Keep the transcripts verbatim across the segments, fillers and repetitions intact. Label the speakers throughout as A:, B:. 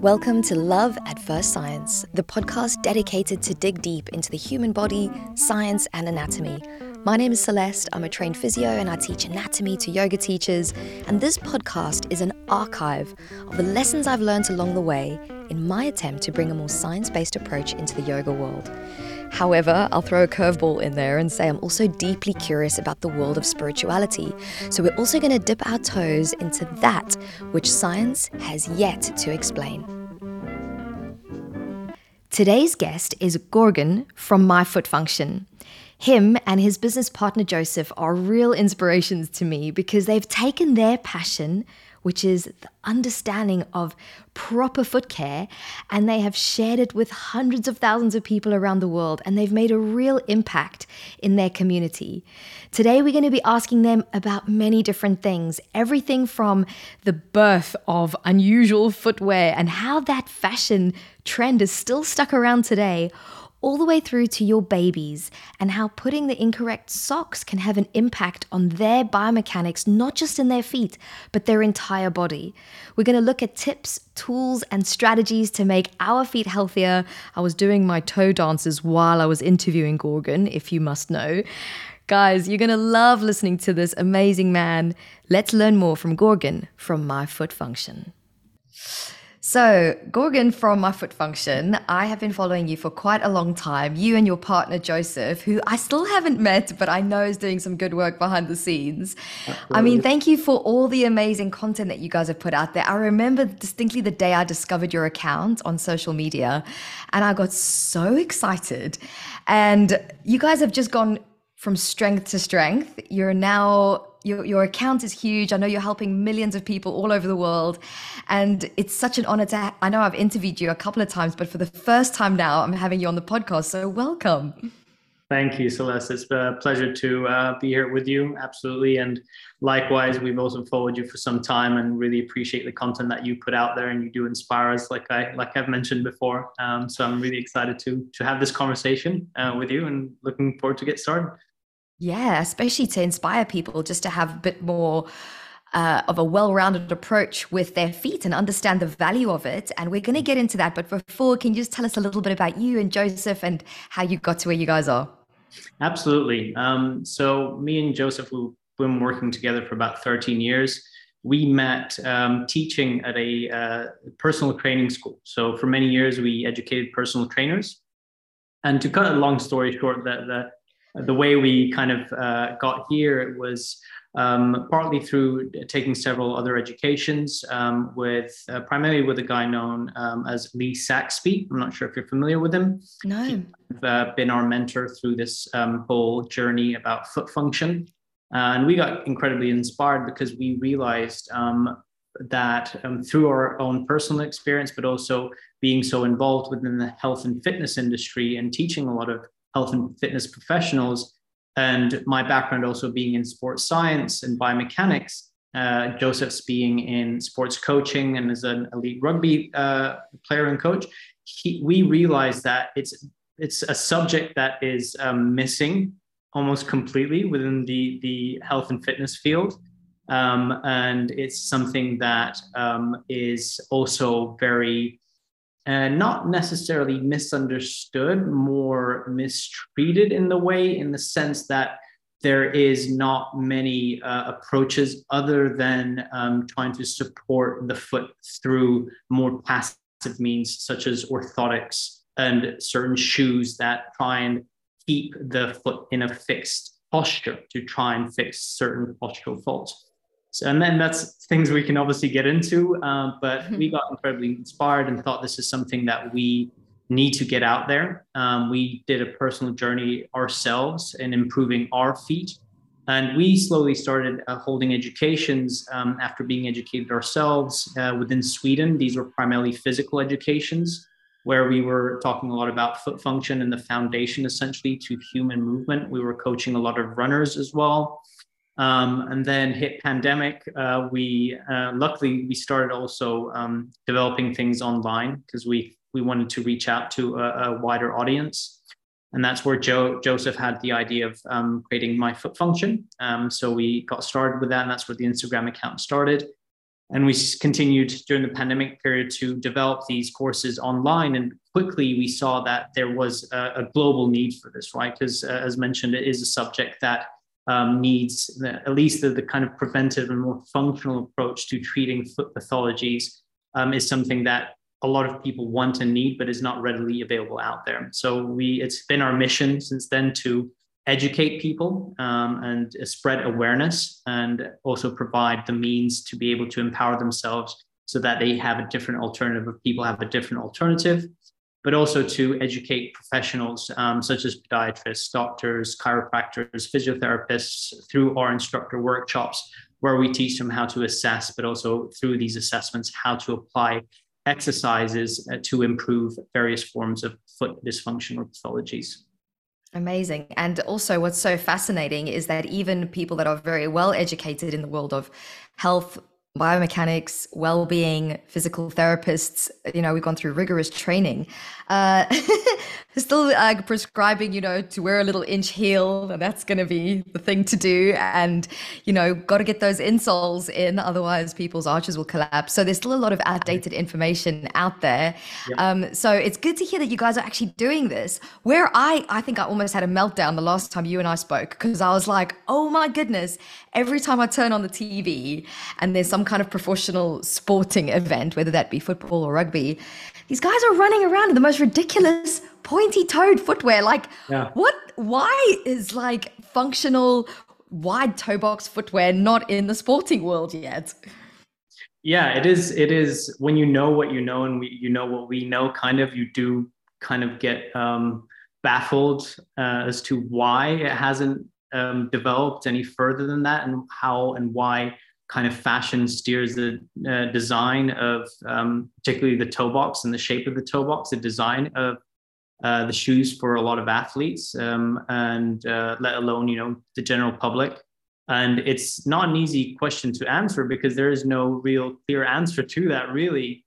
A: Welcome to Love at First Science, the podcast dedicated to dig deep into the human body, science, and anatomy. My name is Celeste, I'm a trained physio and I teach anatomy to yoga teachers, and this podcast is an archive of the lessons I've learned along the way in my attempt to bring a more science-based approach into the yoga world. However, I'll throw a curveball in there and say I'm also deeply curious about the world of spirituality. So we're also going to dip our toes into that which science has yet to explain. Today's guest is Gorgon from My Foot Function. Him and his business partner Joseph are real inspirations to me because they've taken their passion, which is the understanding of proper foot care, and they have shared it with hundreds of thousands of people around the world, and they've made a real impact in their community. Today, we're going to be asking them about many different things, everything from the birth of unusual footwear and how that fashion trend is still stuck around today, all the way through to your babies and how putting the incorrect socks can have an impact on their biomechanics, not just in their feet, but their entire body. We're going to look at tips, tools, and strategies to make our feet healthier. I was doing my toe dances while I was interviewing Gorgon, if you must know. Guys, you're going to love listening to this amazing man. Let's learn more from Gorgon from My Foot Function. So, Gorgon from My Foot Function, I have been following you for quite a long time. You and your partner, Joseph, who I still haven't met, but I know is doing some good work behind the scenes. Absolutely. I mean, thank you for all the amazing content that you guys have put out there. I remember distinctly the day I discovered your account on social media, and I got so excited. And you guys have just gone from strength to strength. You're now... Your, your account is huge. I know you're helping millions of people all over the world. And it's such an honor to, ha- I know I've interviewed you a couple of times, but for the first time now, I'm having you on the podcast. So welcome.
B: Thank you, Celeste. It's a pleasure to uh, be here with you. Absolutely. And likewise, we've also followed you for some time and really appreciate the content that you put out there, and you do inspire us, like, I, like I've mentioned before. Um, so I'm really excited to, to have this conversation uh, with you and looking forward to get started.
A: Yeah, especially to inspire people just to have a bit more uh, of a well-rounded approach with their feet and understand the value of it. And we're going to get into that. But before, can you just tell us a little bit about you and Joseph and how you got to where you guys are?
B: Absolutely. Um, so me and Joseph, we've been working together for about thirteen years. We met um, teaching at a uh, personal training school. So for many years, we educated personal trainers. And to cut a long story short, that the The way we kind of uh, got here was um, partly through taking several other educations um, with uh, primarily with a guy known um, as Lee Saxby. I'm not sure if you're familiar with him.
A: No.
B: He's uh, been our mentor through this um, whole journey about foot function. Uh, and we got incredibly inspired because we realized um, that um, through our own personal experience, but also being so involved within the health and fitness industry and teaching a lot of health and fitness professionals, and my background also being in sports science and biomechanics, uh, Joseph's being in sports coaching and as an elite rugby uh, player and coach, he, we realized that it's it's a subject that is um, missing almost completely within the, the health and fitness field. Um, and it's something that um, is also very and not necessarily misunderstood, more mistreated in the way, in the sense that there is not many uh, approaches other than um, trying to support the foot through more passive means, such as orthotics and certain shoes that try and keep the foot in a fixed posture to try and fix certain postural faults. So, and then that's things we can obviously get into, uh, but we got incredibly inspired and thought this is something that we need to get out there. Um, we did a personal journey ourselves in improving our feet. And we slowly started uh, holding educations um, after being educated ourselves uh, within Sweden. These were primarily physical educations where we were talking a lot about foot function and the foundation essentially to human movement. We were coaching a lot of runners as well. Um, and then hit pandemic. Uh, we uh, luckily we started also um, developing things online because we we wanted to reach out to a, a wider audience, and that's where Joe Joseph had the idea of um, creating My Foot Function. Um, so we got started with that, and that's where the Instagram account started. And we continued during the pandemic period to develop these courses online. And quickly we saw that there was a, a global need for this, right? Because uh, as mentioned, it is a subject that um, needs the, at least the, the kind of preventive and more functional approach to treating foot pathologies um, is something that a lot of people want and need, but is not readily available out there. So we, it's been our mission since then to educate people um, and spread awareness, and also provide the means to be able to empower themselves so that they have a different alternative, or people have a different alternative, but also to educate professionals um, such as podiatrists, doctors, chiropractors, physiotherapists through our instructor workshops, where we teach them how to assess, but also through these assessments, how to apply exercises uh, to improve various forms of foot dysfunction or pathologies.
A: Amazing. And also what's so fascinating is that even people that are very well educated in the world of health, biomechanics, well-being, physical therapists, you know, we've gone through rigorous training, uh, still uh, prescribing, you know, to wear a little inch heel, and that's going to be the thing to do. And, you know, got to get those insoles in, otherwise people's arches will collapse. So there's still a lot of outdated information out there. Yep. Um, so it's good to hear that you guys are actually doing this. Where I, I think I almost had a meltdown the last time you and I spoke, because I was like, oh my goodness, every time I turn on the T V and there's some kind of professional sporting event, whether that be football or rugby, these guys are running around in the most ridiculous pointy-toed footwear. Like, yeah. what? Why is like functional wide toe box footwear not in the sporting world yet?
B: Yeah, it is. It is when you know what you know, and we, you know what we know. Kind of, you do kind of get um, baffled uh, as to why it hasn't um, developed any further than that, and how and why kind of fashion steers the uh, design of um, particularly the toe box and the shape of the toe box, the design of uh, the shoes for a lot of athletes, um, and uh, let alone, you know, the general public. And it's not an easy question to answer, because there is no real clear answer to that, really.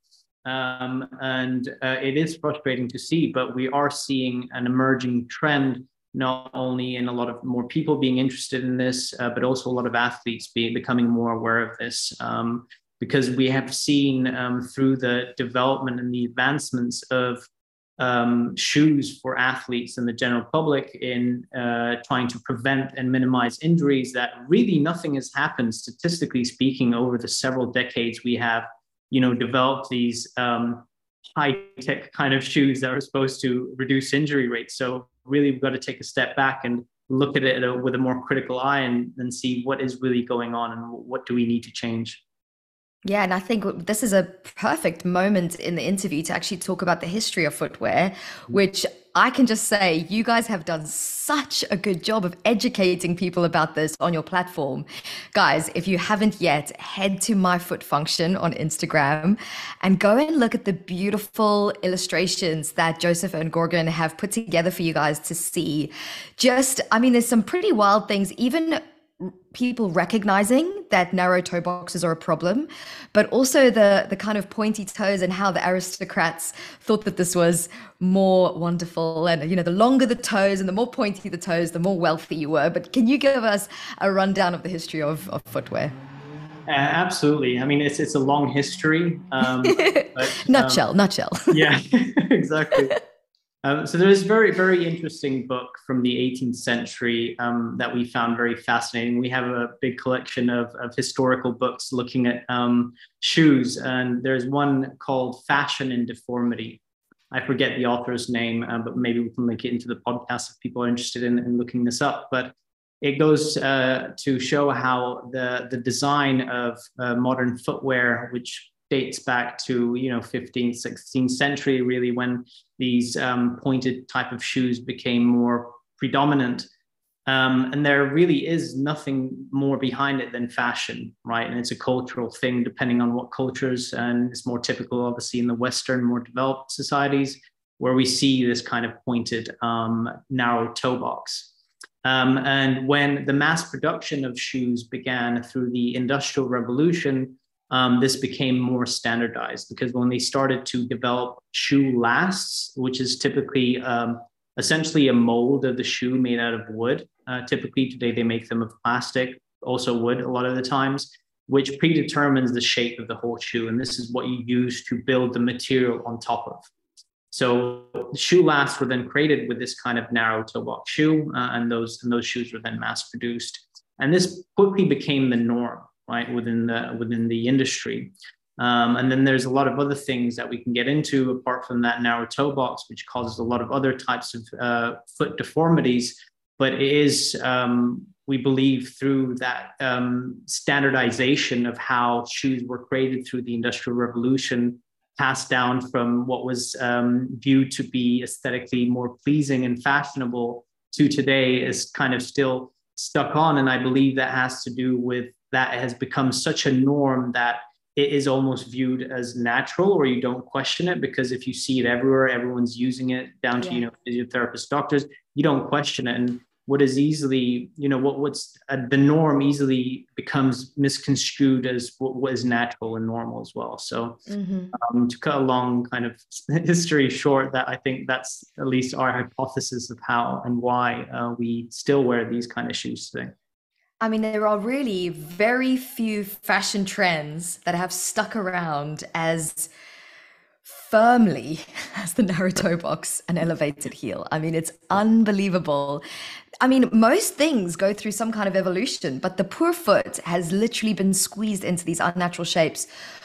B: Um, and uh, it is frustrating to see, but we are seeing an emerging trend, not only in a lot of more people being interested in this, uh, but also a lot of athletes being becoming more aware of this, um, because we have seen um, through the development and the advancements of um, shoes for athletes and the general public in uh, trying to prevent and minimize injuries, that really nothing has happened, statistically speaking, over the several decades we have, you know, developed these um, high-tech kind of shoes that are supposed to reduce injury rates. So really, we've got to take a step back and look at it with a more critical eye, and, and see what is really going on and what do we need to change.
A: Yeah, and I think this is a perfect moment in the interview to actually talk about the history of footwear, which I can just say you guys have done such a good job of educating people about this on your platform. Guys, if you haven't yet, head to My Foot Function on Instagram and go and look at the beautiful illustrations that Joseph and Gorgon have put together for you guys to see. Just, I mean, there's some pretty wild things, even people recognizing that narrow toe boxes are a problem, but also the the kind of pointy toes, and how the aristocrats thought that this was more wonderful. And, you know, the longer the toes and the more pointy the toes, the more wealthy you were. But can you give us a rundown of the history of, of footwear?
B: Uh, absolutely. I mean, it's it's a long history. Um, but,
A: nutshell,
B: um,
A: nutshell.
B: Yeah, exactly. Um, so there's a very, very interesting book from the eighteenth century um, that we found very fascinating. We have a big collection of, of historical books looking at um, shoes, and there's one called Fashion and Deformity. I forget the author's name, uh, but maybe we can link it into the podcast if people are interested in, in looking this up. But it goes uh, to show how the, the design of uh, modern footwear, which dates back to, you know, fifteenth, sixteenth century, really, when these um, pointed type of shoes became more predominant. Um, and there really is nothing more behind it than fashion, right? And it's a cultural thing, depending on what cultures, and it's more typical, obviously, in the Western, more developed societies, where we see this kind of pointed, um, narrow toe box. Um, and when the mass production of shoes began through the Industrial Revolution, Um, this became more standardized, because when they started to develop shoe lasts, which is typically um, essentially a mold of the shoe made out of wood. Uh, typically today they make them of plastic, also wood a lot of the times. which predetermines the shape of the whole shoe. And this is what you use to build the material on top of. So shoe lasts were then created with this kind of narrow toe box shoe, uh, and those and those shoes were then mass produced. And this quickly became the norm, right, within the within the industry. Um, and then there's a lot of other things that we can get into apart from that narrow toe box, which causes a lot of other types of uh, foot deformities. But it is, um, we believe, through that um, standardization of how shoes were created through the Industrial Revolution, passed down from what was um, viewed to be aesthetically more pleasing and fashionable to today, is kind of still stuck on. And I believe that has to do with that it has become such a norm that it is almost viewed as natural, or you don't question it, because if you see it everywhere, everyone's using it, down to, yeah. you know, physiotherapists, doctors, you don't question it. And what is easily, you know, what what's uh, the norm easily becomes misconstrued as what, what is natural and normal as well. So mm-hmm. um, to cut a long kind of history short, that I think that's at least our hypothesis of how and why uh, we still wear these kind of shoes today.
A: I mean, there are really very few fashion trends that have stuck around as firmly as the narrow toe box and elevated heel. I mean, it's unbelievable. I mean, most things go through some kind of evolution, but the poor foot has literally been squeezed into these unnatural shapes.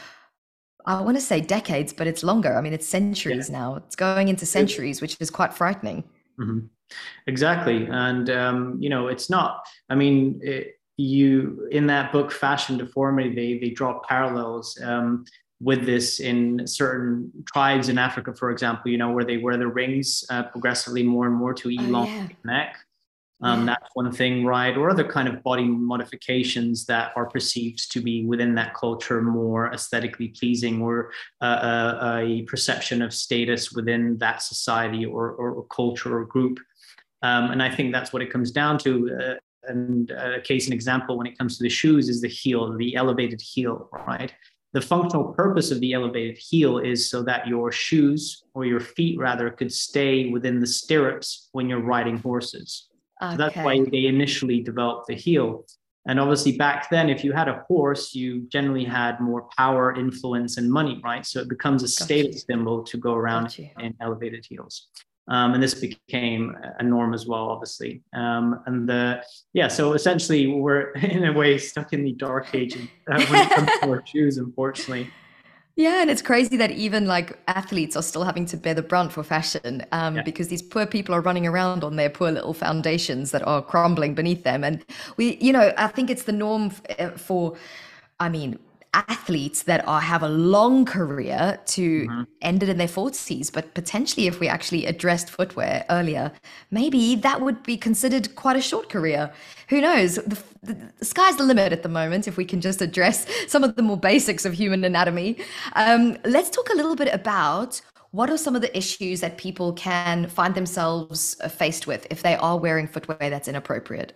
A: I want to say decades, but it's longer. I mean, it's centuries yeah. now. It's going into centuries, which is quite frightening.
B: Mm-hmm. Exactly. And, um, you know, it's not, I mean, it, you, in that book, Fashion Deformity, they, they draw parallels um, with this in certain tribes in Africa, for example, you know, where they wear the rings uh, progressively more and more to elongate oh, yeah. the neck. Um, yeah. That's one thing, right? Or other kind of body modifications that are perceived to be within that culture more aesthetically pleasing, or uh, a, a perception of status within that society or, or culture or group. Um, and I think that's what it comes down to. Uh, and a case and example when it comes to the shoes is the heel, the elevated heel, right? The functional purpose of the elevated heel is so that your shoes, or your feet rather, could stay within the stirrups when you're riding horses. Okay. So that's why they initially developed the heel. And obviously back then, if you had a horse, you generally had more power, influence, and money, right? So it becomes a status symbol to go around in elevated heels. Um, and this became a norm as well, obviously. Um, and the, yeah, so essentially we're in a way stuck in the dark ages uh, when it comes to our shoes, unfortunately.
A: Yeah, and it's crazy that even like athletes are still having to bear the brunt for fashion um, yeah. because these poor people are running around on their poor little foundations that are crumbling beneath them. And we, you know, I think it's the norm for, I mean, athletes that are have a long career to mm-hmm. end it in their forties, but potentially if we actually addressed footwear earlier, maybe that would be considered quite a short career. Who knows? The, the, the sky's the limit at the moment if we can just address some of the more basics of human anatomy. Um, let's talk a little bit about what are some of the issues that people can find themselves faced with if they are wearing footwear that's inappropriate.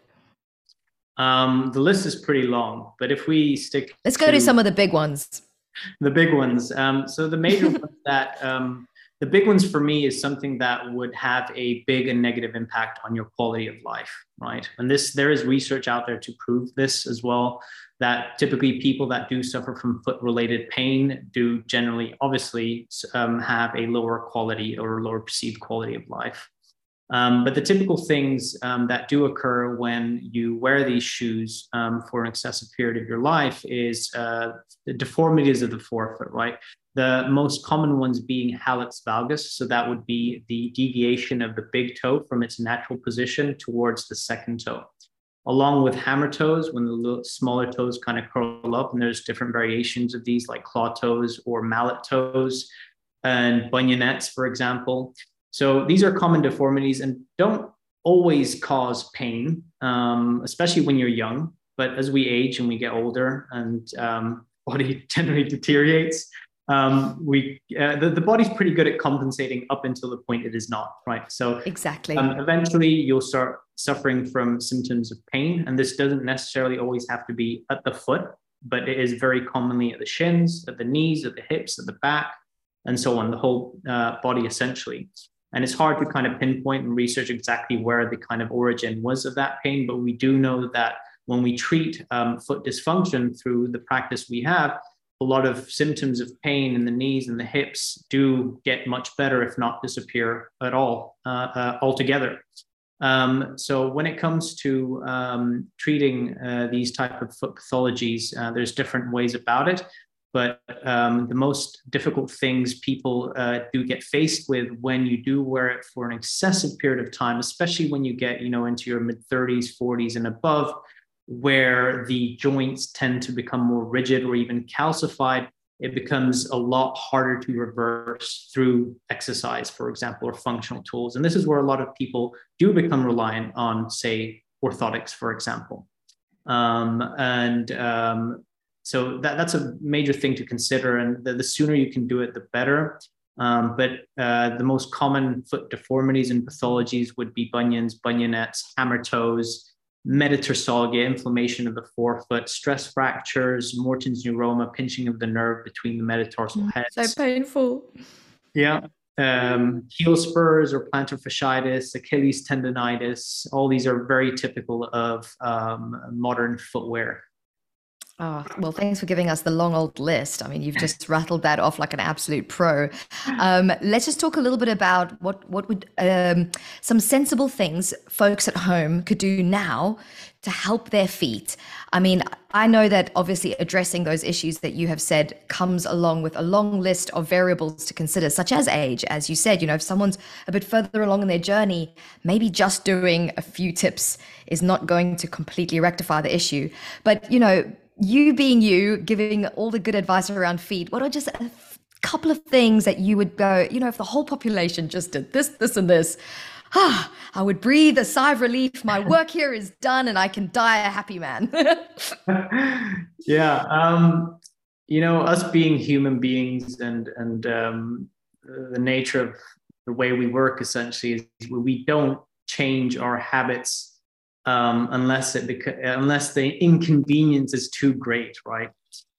B: Um, the list is pretty long, but if we stick
A: Let's go to, to some of the big ones.
B: The big ones. Um, so the major ones that, um, the big ones for me is something that would have a big and negative impact on your quality of life, right? And this, there is research out there to prove this as well, that typically people that do suffer from foot-related pain do generally, obviously, um, have a lower quality or lower perceived quality of life. Um, but the typical things um, that do occur when you wear these shoes um, for an excessive period of your life is uh, the deformities of the forefoot, right? The most common ones being hallux valgus. So that would be the deviation of the big toe from its natural position towards the second toe. Along with hammer toes, when the little smaller toes kind of curl up, and there's different variations of these like claw toes or mallet toes and bunionettes, for example. So these are common deformities and don't always cause pain, um, especially when you're young. But as we age and we get older and um, body generally deteriorates, um, we uh, the, the body's pretty good at compensating up until the point it is not, right? So
A: exactly.
B: Um, eventually you'll start suffering from symptoms of pain. And this doesn't necessarily always have to be at the foot, but it is very commonly at the shins, at the knees, at the hips, at the back, and so on, the whole uh, body essentially. And it's hard to kind of pinpoint and research exactly where the kind of origin was of that pain, but we do know that when we treat um, foot dysfunction through the practice we have, a lot of symptoms of pain in the knees and the hips do get much better, if not disappear at all, uh, uh, altogether. Um, so when it comes to um, treating uh, these type of foot pathologies, uh, there's different ways about it. But um, the most difficult things people uh, do get faced with when you do wear it for an excessive period of time, especially when you get, you know, into your mid thirties, forties and above, where the joints tend to become more rigid or even calcified, it becomes a lot harder to reverse through exercise, for example, or functional tools. And this is where a lot of people do become reliant on, say, orthotics, for example. Um, and um, so that, that's a major thing to consider. And the, the sooner you can do it, the better. Um, but uh, the most common foot deformities and pathologies would be bunions, bunionettes, hammer toes, metatarsalgia, inflammation of the forefoot, stress fractures, Morton's neuroma, pinching of the nerve between the metatarsal heads.
A: So painful.
B: Yeah. Um, heel spurs or plantar fasciitis, Achilles tendonitis, all these are very typical of um, modern footwear.
A: Oh, well, thanks for giving us the long old list. I mean, you've just rattled that off like an absolute pro. Um, let's just talk a little bit about what, what would um, some sensible things folks at home could do now to help their feet. I mean, I know that obviously addressing those issues that you have said comes along with a long list of variables to consider, such as age. As you said, you know, if someone's a bit further along in their journey, maybe just doing a few tips is not going to completely rectify the issue. But, you know, you being you, giving all the good advice around feet, what are just a couple of things that you would go, you know, if the whole population just did this, this, and this, ah, I would breathe a sigh of relief. My work here is done and I can die a happy man.
B: Yeah. Um, you know, us being human beings and, and um, the nature of the way we work essentially is we don't change our habits Um, unless it beca- unless the inconvenience is too great, right?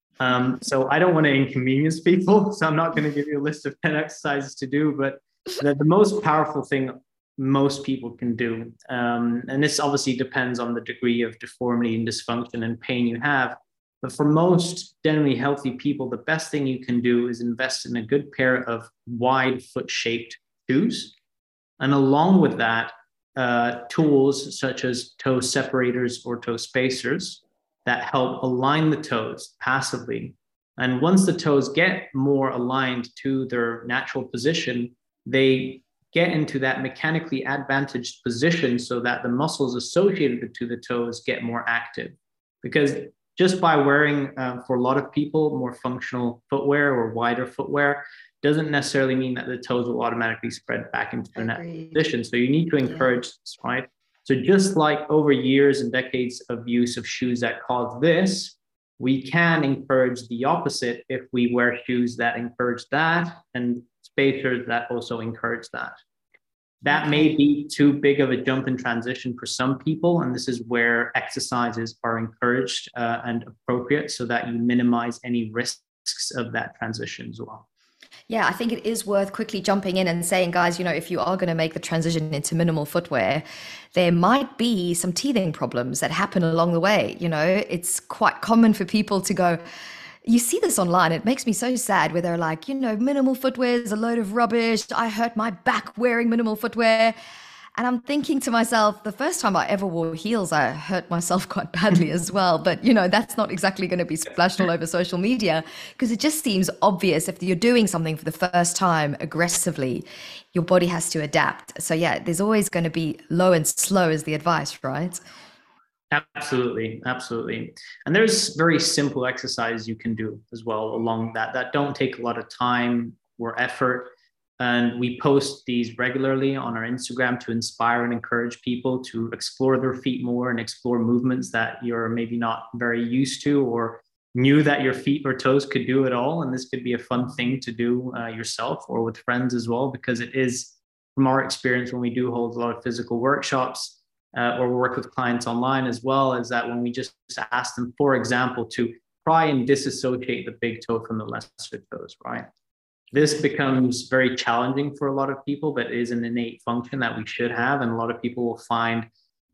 B: Um, so I don't want to inconvenience people, so I'm not going to give you a list of ten exercises to do, but the, the most powerful thing most people can do, um, and this obviously depends on the degree of deformity and dysfunction and pain you have, but for most generally healthy people, the best thing you can do is invest in a good pair of wide foot-shaped shoes. And along with that, Uh, tools such as toe separators or toe spacers that help align the toes passively. And once the toes get more aligned to their natural position, they get into that mechanically advantaged position so that the muscles associated to the toes get more active. Because just by wearing, uh, for a lot of people, more functional footwear or wider footwear, doesn't necessarily mean that the toes will automatically spread back into their natural position. So you need to encourage yeah. this, right? So just like over years and decades of use of shoes that cause this, we can encourage the opposite if we wear shoes that encourage that and spacers that also encourage that. That okay. may be too big of a jump in transition for some people, and this is where exercises are encouraged uh, and appropriate so that you minimize any risks of that transition as well.
A: Yeah, I think it is worth quickly jumping in and saying, guys, you know, if you are going to make the transition into minimal footwear, there might be some teething problems that happen along the way. You know, it's quite common for people to go, you see this online, it makes me so sad where they're like, you know, minimal footwear is a load of rubbish. I hurt my back wearing minimal footwear. And I'm thinking to myself, the first time I ever wore heels, I hurt myself quite badly as well. But, you know, that's not exactly going to be splashed all over social media because it just seems obvious if you're doing something for the first time aggressively, your body has to adapt. So, yeah, there's always going to be low and slow is the advice, right?
B: Absolutely. Absolutely. And there's very simple exercises you can do as well along that, that don't take a lot of time or effort. And we post these regularly on our Instagram to inspire and encourage people to explore their feet more and explore movements that you're maybe not very used to or knew that your feet or toes could do at all. And this could be a fun thing to do uh, yourself or with friends as well, because it is, from our experience, when we do hold a lot of physical workshops uh, or work with clients online as well, is that when we just ask them, for example, to try and disassociate the big toe from the lesser toes, right? This becomes very challenging for a lot of people, but it is an innate function that we should have. And a lot of people will find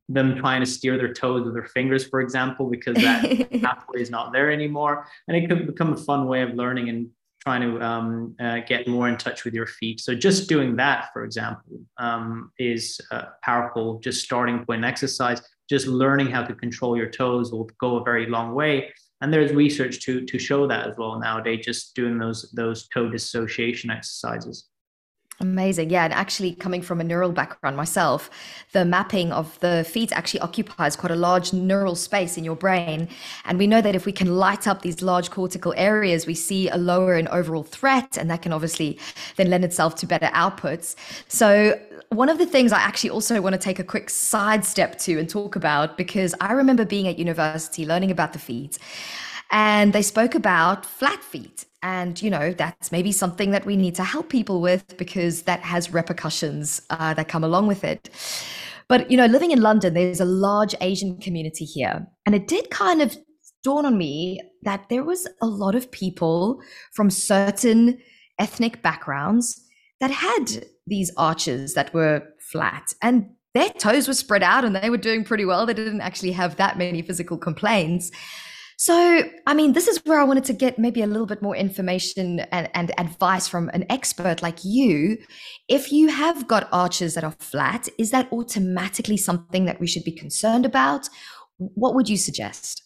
B: them trying to steer their toes with their fingers, for example, because that pathway is not there anymore. And it could become a fun way of learning and trying to um, uh, get more in touch with your feet. So just doing that, for example, um, is uh, powerful. Just starting point exercise, just learning how to control your toes will go a very long way. And there's research to to show that as well nowadays, just doing those those toe dissociation exercises.
A: Amazing. Yeah. And actually, coming from a neural background myself, the mapping of the feet actually occupies quite a large neural space in your brain. And we know that if we can light up these large cortical areas, we see a lower in overall threat. And that can obviously then lend itself to better outputs. So, one of the things I actually also want to take a quick sidestep to and talk about, because I remember being at university learning about the feet, and they spoke about flat feet. And, you know, that's maybe something that we need to help people with because that has repercussions uh, that come along with it. But, you know, living in London, there's a large Asian community here. And it did kind of dawn on me that there was a lot of people from certain ethnic backgrounds that had these arches that were flat and their toes were spread out and they were doing pretty well. They didn't actually have that many physical complaints. So, I mean, this is where I wanted to get maybe a little bit more information and, and advice from an expert like you. If you have got arches that are flat, is that automatically something that we should be concerned about? What would you suggest?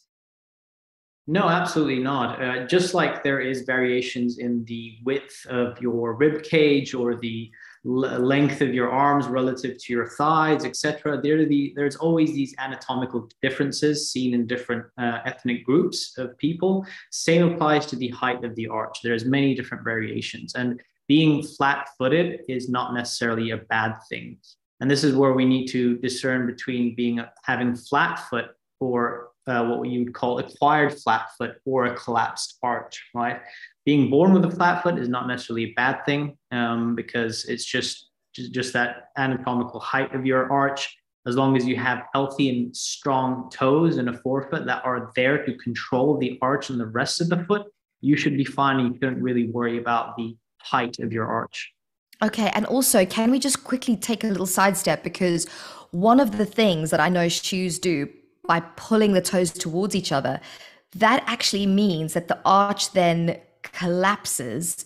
B: No, absolutely not. Uh, just like there is variations in the width of your rib cage or the l- length of your arms relative to your thighs, et cetera. There the, there's always these anatomical differences seen in different uh, ethnic groups of people. Same applies to the height of the arch. There's many different variations, and being flat-footed is not necessarily a bad thing. And this is where we need to discern between being having flat foot or uh, what you would call acquired flat foot or a collapsed arch, right? Being born with a flat foot is not necessarily a bad thing um, because it's just, just, just that anatomical height of your arch. As long as you have healthy and strong toes and a forefoot that are there to control the arch and the rest of the foot, you should be fine. You shouldn't really worry about the height of your arch.
A: Okay. And also, can we just quickly take a little sidestep? Because one of the things that I know shoes do by pulling the toes towards each other, that actually means that the arch then collapses.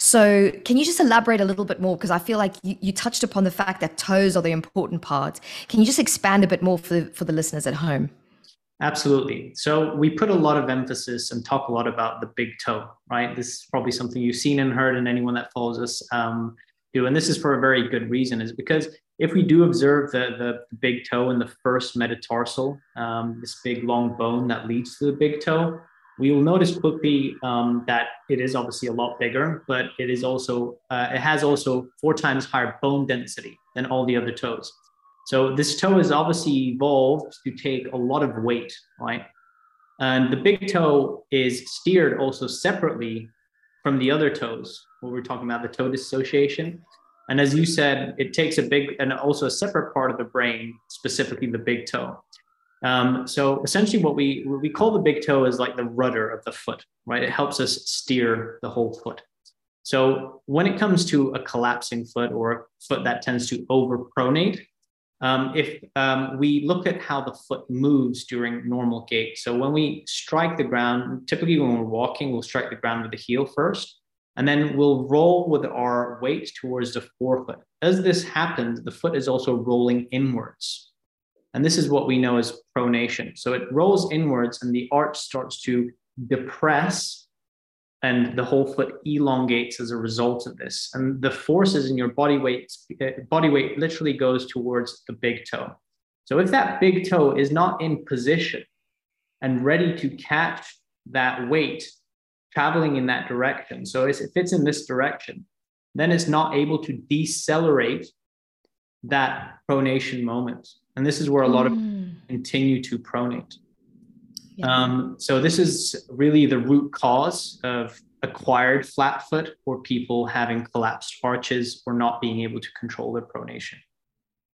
A: So can you just elaborate a little bit more? Because I feel like you, you touched upon the fact that toes are the important part. Can you just expand a bit more for the, for the listeners at home?
B: Absolutely. So we put a lot of emphasis and talk a lot about the big toe, right? This is probably something you've seen and heard, and anyone that follows us um, do. And this is for a very good reason, is because if we do observe the, the big toe in the first metatarsal, um, this big long bone that leads to the big toe, we will notice quickly um, that it is obviously a lot bigger, but it is also, uh, it has also four times higher bone density than all the other toes. So this toe is obviously evolved to take a lot of weight, right? And the big toe is steered also separately from the other toes, when we're talking about the toe dissociation. And as you said, it takes a big and also a separate part of the brain, specifically the big toe. Um, so essentially what we, what we call the big toe is like the rudder of the foot, right? It helps us steer the whole foot. So when it comes to a collapsing foot or a foot that tends to overpronate, um, if um, we look at how the foot moves during normal gait. So when we strike the ground, typically when we're walking, we'll strike the ground with the heel first. And then we'll roll with our weight towards the forefoot. As this happens, the foot is also rolling inwards. And this is what we know as pronation. So it rolls inwards and the arch starts to depress and the whole foot elongates as a result of this. And the forces in your body weight, body weight literally goes towards the big toe. So if that big toe is not in position and ready to catch that weight, traveling in that direction. So if it's in this direction, then it's not able to decelerate that pronation moment. And this is where a lot of
A: Mm.
B: continue to pronate.
A: Yeah.
B: Um, so this is really the root cause of acquired flat foot or people having collapsed arches or not being able to control their pronation.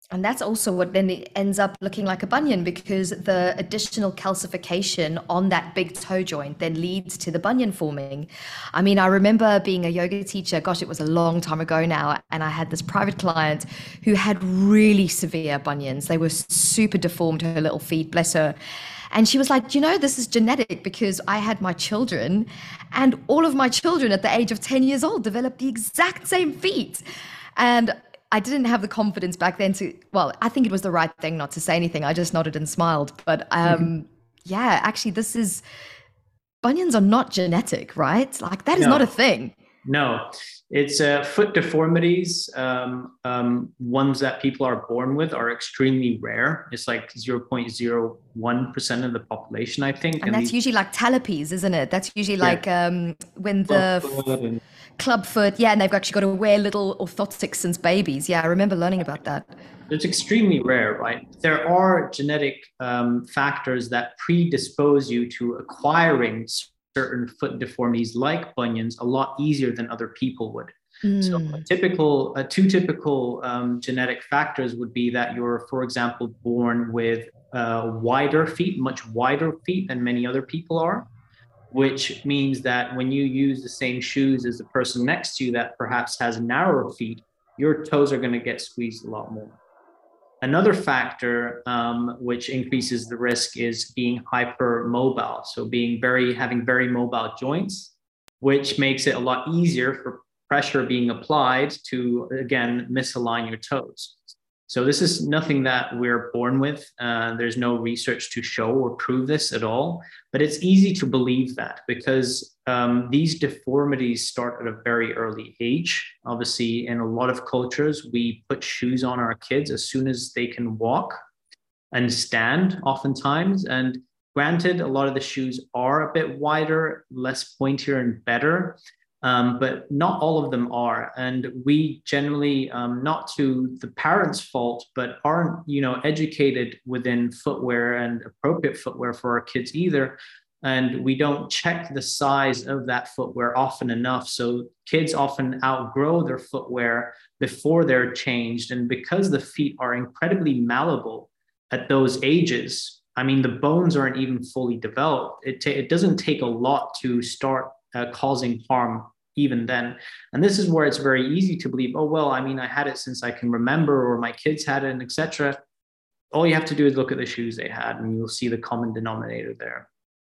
A: And that's also what then it ends up looking like a bunion, because the additional calcification on that big toe joint then leads to the bunion forming. I mean, I remember being a yoga teacher, gosh, it was a long time ago now, and I had this private client who had really severe bunions. They were super deformed, her little feet, bless her. And she was like, you know, this is genetic because I had my children, and all of my children at the age of ten years old developed the exact same feet. And I didn't have the confidence back then to, well, I think it was the right thing not to say anything. I just nodded and smiled. But um, yeah, actually, this is, bunions are not genetic, right? Like that is not a
B: No,
A: thing.
B: no, it's uh, foot deformities. Um, um, ones that people are born with are extremely rare. It's like zero point zero one percent of the population, I think.
A: And
B: And
A: that's
B: these,
A: usually like talipes, isn't it? That's usually
B: yeah,
A: like um, when the
B: clubfoot and
A: club foot, yeah, and they've actually got to wear little orthotics since babies. Yeah, I remember learning about that.
B: it's extremely rare, right? There are genetic um, factors that predispose you to acquiring certain foot deformities like bunions a lot easier than other people would. So a
A: Mm.
B: typical, uh, two typical um, genetic factors would be that you're, for example, born with uh, wider feet, much wider feet than many other people are, which means that when you use the same shoes as the person next to you that perhaps has narrower feet, your toes are going to get squeezed a lot more. Another factor um, which increases the risk is being hypermobile. So being very having very mobile joints, which makes it a lot easier for pressure being applied to again misalign your toes. So this is nothing that we're born with. Uh, there's no research to show or prove this at all, but it's easy to believe that because um, these deformities start at a very early age. Obviously, in a lot of cultures, we put shoes on our kids as soon as they can walk and stand, oftentimes. And granted, a lot of the shoes are a bit wider, less pointier, and better. Um, but not all of them are, and we generally, um, not to the parents' fault, but aren't you know educated within footwear and appropriate footwear for our kids either, and we don't check the size of that footwear often enough. So kids often outgrow their footwear before they're changed, and because the feet are incredibly malleable at those ages, I mean the bones aren't even fully developed. It ta- it doesn't take a lot to start uh, causing harm even then. And this is where it's very easy to believe, oh, well, I mean, I had it since I can remember, or my kids had it, and et cetera. All you have to do is look at the shoes they had, and you'll see the common denominator there.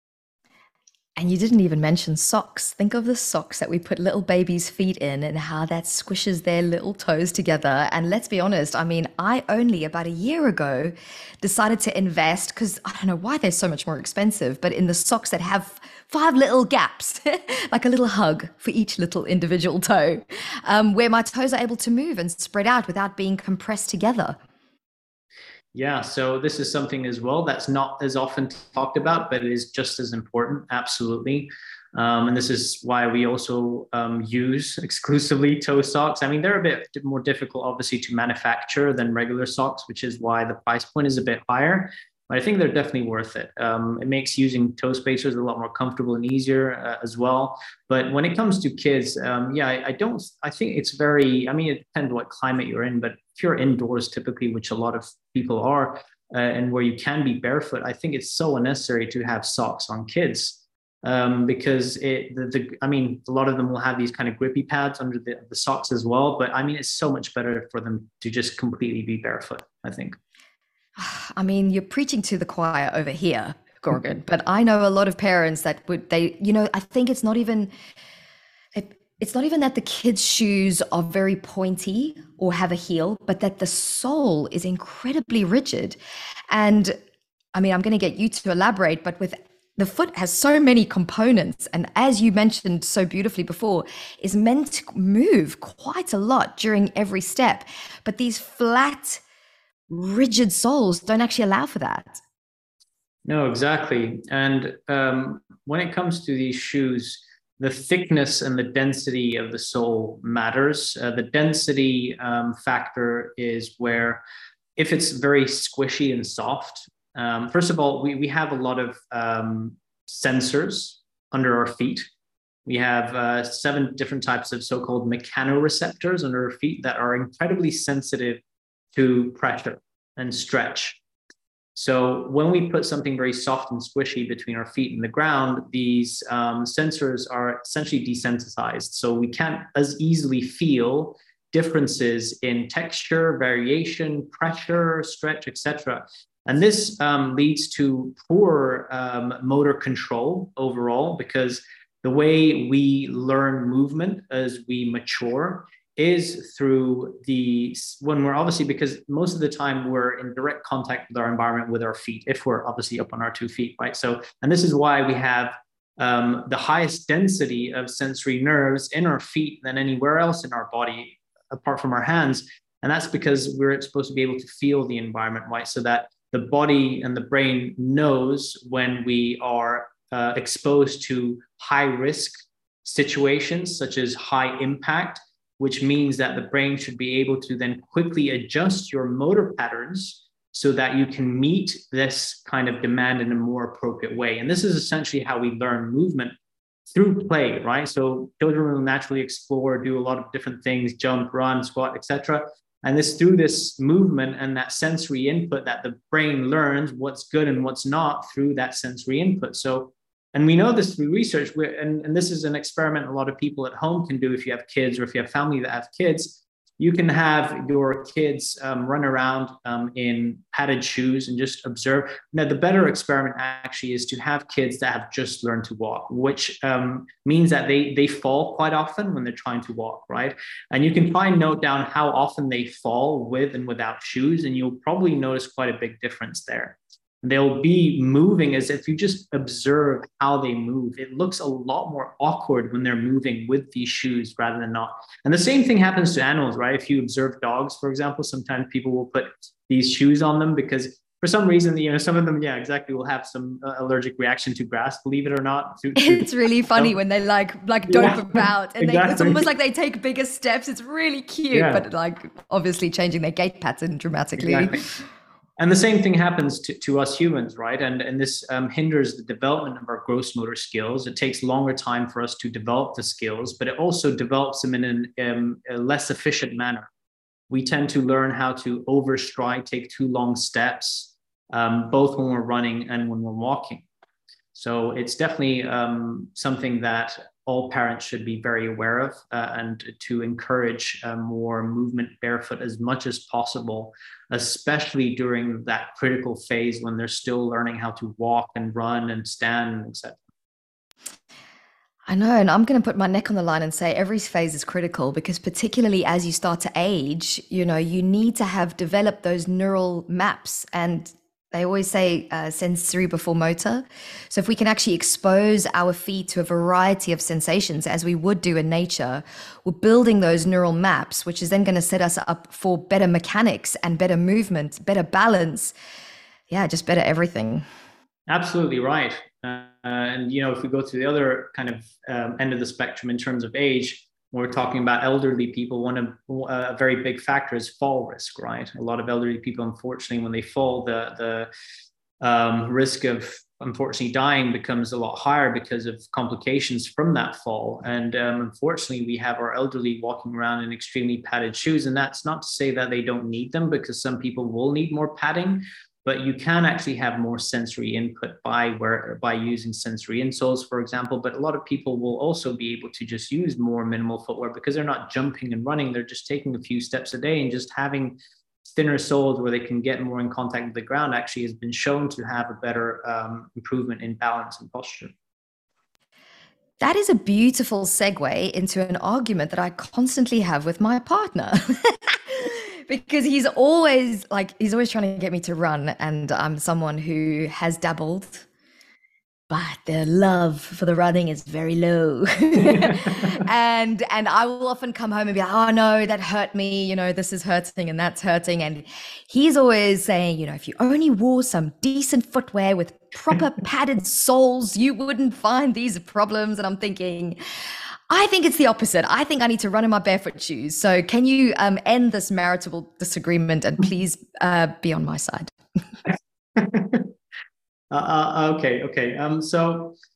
A: And you didn't even mention socks. Think of the socks that we put little babies' feet in and how that squishes their little toes together. And let's be honest, I mean, I only about a year ago decided to invest because I don't know why they're so much more expensive, but in the socks that have five little gaps, like a little hug for each little individual toe, um, where my toes are able to move and spread out without being compressed together.
B: Yeah, so this is something as well that's not as often talked about, but it is just as important. Absolutely. Um, and this is why we also um, use exclusively toe socks. I mean, they're a bit more difficult, obviously, to manufacture than regular socks, which is why the price point is a bit higher. But I think they're definitely worth it. Um, it makes using toe spacers a lot more comfortable and easier uh, as well. But when it comes to kids, um, yeah, I, I don't. I think it's very. I mean, it depends what climate you're in, but if you're indoors, typically, which a lot of people are, uh, and where you can be barefoot, I think it's so unnecessary to have socks on kids um, because it. The, the I mean, a lot of them will have these kind of grippy pads under the, the socks as well. But I mean, it's so much better for them to just completely be barefoot, I think.
A: I mean, you're preaching to the choir over here, Gorgon, but I know a lot of parents that would, they, you know, I think it's not even, it, it's not even that the kids' shoes are very pointy or have a heel, but that the sole is incredibly rigid. And I mean, I'm going to get you to elaborate, but with the foot has so many components, and as you mentioned so beautifully before, is meant to move quite a lot during every step. But these flat, rigid soles don't actually allow for that.
B: No, exactly. And um, when it comes to these shoes, the thickness and the density of the sole matters. Uh, the density um, factor is where, if it's very squishy and soft, um, first of all, we, we have a lot of um, sensors under our feet. We have uh, seven different types of so called mechanoreceptors under our feet that are incredibly sensitive to pressure and stretch. So when we put something very soft and squishy between our feet and the ground, these um, sensors are essentially desensitized. So we can't as easily feel differences in texture, variation, pressure, stretch, et cetera. And this um, leads to poor um, motor control overall, because the way we learn movement as we mature is through the, when we're obviously, because most of the time we're in direct contact with our environment with our feet, if we're obviously up on our two feet, right? So, and this is why we have um, the highest density of sensory nerves in our feet than anywhere else in our body, apart from our hands. And that's because we're supposed to be able to feel the environment, right? So that the body and the brain knows when we are uh, exposed to high risk situations, such as high impact, which means that the brain should be able to then quickly adjust your motor patterns so that you can meet this kind of demand in a more appropriate way. And this is essentially how we learn movement, through play, right? So children will naturally explore, do a lot of different things, jump, run, squat, et cetera. And this through this movement and that sensory input that the brain learns what's good and what's not through that sensory input. So, and we know this through research, and, and this is an experiment a lot of people at home can do if you have kids or if you have family that have kids. You can have your kids um, run around um, in padded shoes and just observe. Now, the better experiment actually is to have kids that have just learned to walk, which um, means that they, they fall quite often when they're trying to walk, right? And you can find note down how often they fall with and without shoes, and you'll probably notice quite a big difference there. They'll be moving as if you just observe how they move. It looks a lot more awkward when they're moving with these shoes rather than not. And the same thing happens to animals, right? If you observe dogs, for example, sometimes people will put these shoes on them because for some reason, you know, some of them, yeah, exactly, will have some uh, allergic reaction to grass, believe it or not. To, to,
A: it's really funny when they like like dope yeah, about and exactly. they, it's almost like they take bigger steps. It's really cute, yeah. but like obviously changing their gait pattern dramatically.
B: Exactly. And the same thing happens to, to us humans, right? And, and this um, hinders the development of our gross motor skills. It takes longer time for us to develop the skills, but it also develops them in an, um, a less efficient manner. We tend to learn how to overstride, take too long steps, um, both when we're running and when we're walking. So it's definitely um, something that all parents should be very aware of uh, and to encourage uh, more movement barefoot as much as possible, especially during that critical phase when they're still learning how to walk and run and stand, et cetera.
A: I know, and I'm going to put my neck on the line and say every phase is critical because particularly as you start to age, you know, you need to have developed those neural maps, and they always say uh, sensory before motor. So if we can actually expose our feet to a variety of sensations as we would do in nature, we're building those neural maps, which is then going to set us up for better mechanics and better movement, better balance. Yeah, just better everything.
B: Absolutely right. Uh, and, you know, if we go to the other kind of um, end of the spectrum in terms of age, when we're talking about elderly people, one of uh, a very big factor is fall risk, right? A lot of elderly people, unfortunately, when they fall, the the um, risk of unfortunately dying becomes a lot higher because of complications from that fall. And um, unfortunately, we have our elderly walking around in extremely padded shoes. And that's not to say that they don't need them, because some people will need more padding. But you can actually have more sensory input by where by using sensory insoles, for example. But a lot of people will also be able to just use more minimal footwear because they're not jumping and running. They're just taking a few steps a day, and just having thinner soles where they can get more in contact with the ground actually has been shown to have a better um, improvement in balance and posture.
A: That is a beautiful segue into an argument that I constantly have with my partner. Because he's always like, he's always trying to get me to run. And I'm someone who has dabbled, but their love for the running is very low. and and I will often come home and be like, oh no, that hurt me. You know, this is hurting and that's hurting. And he's always saying, you know, if you only wore some decent footwear with proper padded soles, you wouldn't find these problems. And I'm thinking, I think it's the opposite. I think I need to run in my barefoot shoes. So can you um, end this marital disagreement and please uh, be on my side?
B: uh, uh, okay, okay. Um, so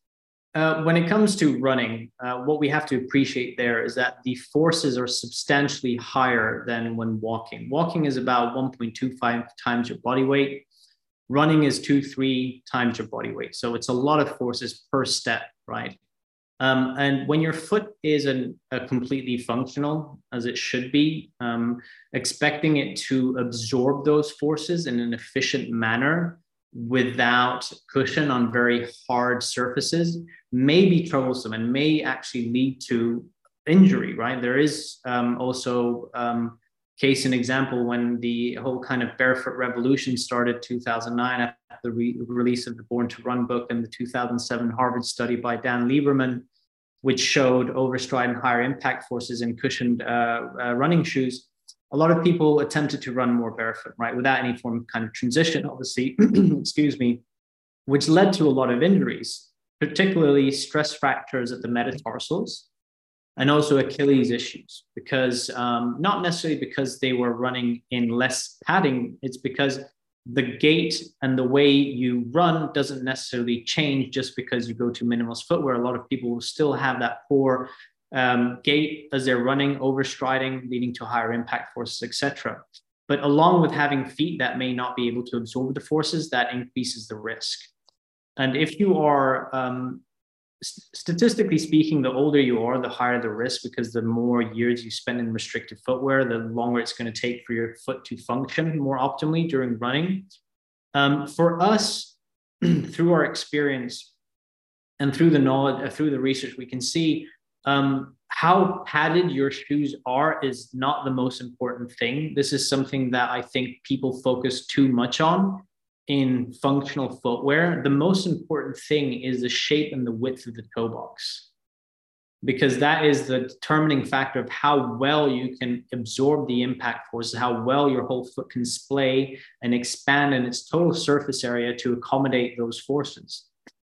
B: Uh, when it comes to running, uh, what we have to appreciate there is that the forces are substantially higher than when walking. Walking is about one point two five times your body weight. Running is two, three times your body weight. So it's a lot of forces per step, right? Um, and when your foot is an, a completely functional, as it should be, um, expecting it to absorb those forces in an efficient manner without cushion on very hard surfaces may be troublesome and may actually lead to injury, right? There is um, also um, case and example when the whole kind of barefoot revolution started two thousand nine after the re- release of the Born to Run book and the two thousand seven Harvard study by Dan Lieberman, which showed overstride and higher impact forces in cushioned uh, uh, running shoes. A lot of people attempted to run more barefoot, right, without any form of kind of transition, obviously, excuse me, which led to a lot of injuries, particularly stress fractures at the metatarsals and also Achilles issues, because um, not necessarily because they were running in less padding, it's because the gait and the way you run doesn't necessarily change just because you go to minimalist footwear. A lot of people will still have that poor um, gait as they're running, overstriding, leading to higher impact forces, et cetera. But along with having feet that may not be able to absorb the forces, that increases the risk. And if you are, um, st- statistically speaking, the older you are, the higher the risk, because the more years you spend in restricted footwear, the longer it's going to take for your foot to function more optimally during running. Um, for us, through our experience and through the knowledge, uh, through the research, we can see um, how padded your shoes are is not the most important thing. This is something that I think people focus too much on in functional footwear. The most important thing is the shape and the width of the toe box, because that is the determining factor of how well you can absorb the impact forces, how well your whole foot can splay and expand in its total surface area to accommodate those forces.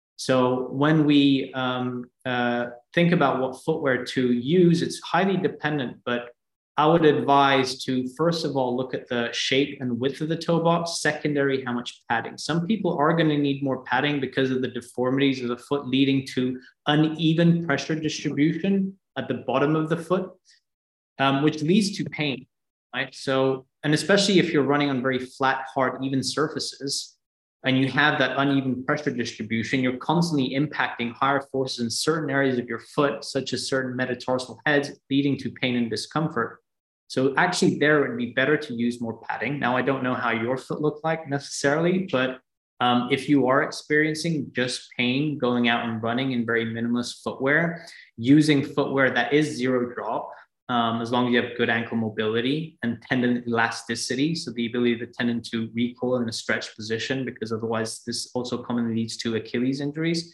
B: So when we um, uh, think about what footwear to use, it's highly dependent, but I would advise to, first of all, look at the shape and width of the toe box. Secondary, how much padding. Some people are going to need more padding because of the deformities of the foot, leading to uneven pressure distribution at the bottom of the foot, um, which leads to pain, right? So, and especially if you're running on very flat, hard, even surfaces, and you have that uneven pressure distribution, you're constantly impacting higher forces in certain areas of your foot, such as certain metatarsal heads, leading to pain and discomfort. So actually there it would be better to use more padding. Now, I don't know how your foot looked like necessarily, but um, if you are experiencing just pain going out and running in very minimalist footwear, using footwear that is zero drop, Um, as long as you have good ankle mobility and tendon elasticity, so the ability of the tendon to recoil in a stretched position, because otherwise this also commonly leads to Achilles injuries.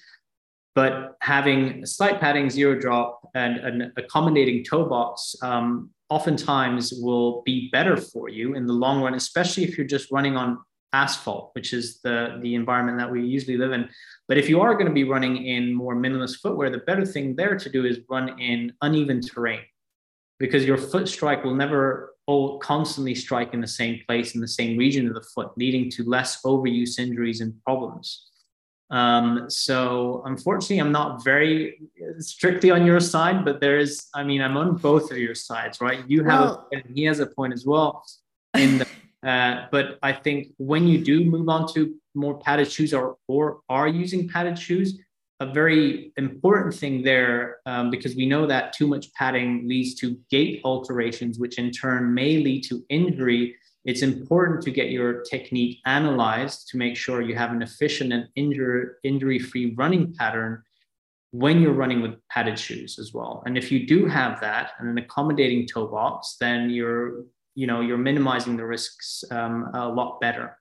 B: But having slight padding, zero drop, and an accommodating toe box um, oftentimes will be better for you in the long run, especially if you're just running on asphalt, which is the, the environment that we usually live in. But if you are going to be running in more minimalist footwear, the better thing there to do is run in uneven terrain, because your foot strike will never all constantly strike in the same place, in the same region of the foot, leading to less overuse injuries and problems. Um, so unfortunately, I'm not very strictly on your side, but there is, I mean, I'm on both of your sides, right? You have well, a point and he has a point as well. In the, uh, but I think when you do move on to more padded shoes or, or are using padded shoes, a very important thing there, um, because we know that too much padding leads to gait alterations, which in turn may lead to injury. It's important to get your technique analyzed to make sure you have an efficient and injur- injury-free running pattern when you're running with padded shoes as well. And if you do have that and an accommodating toe box, then you're, you know, you're minimizing the risks um, a lot better.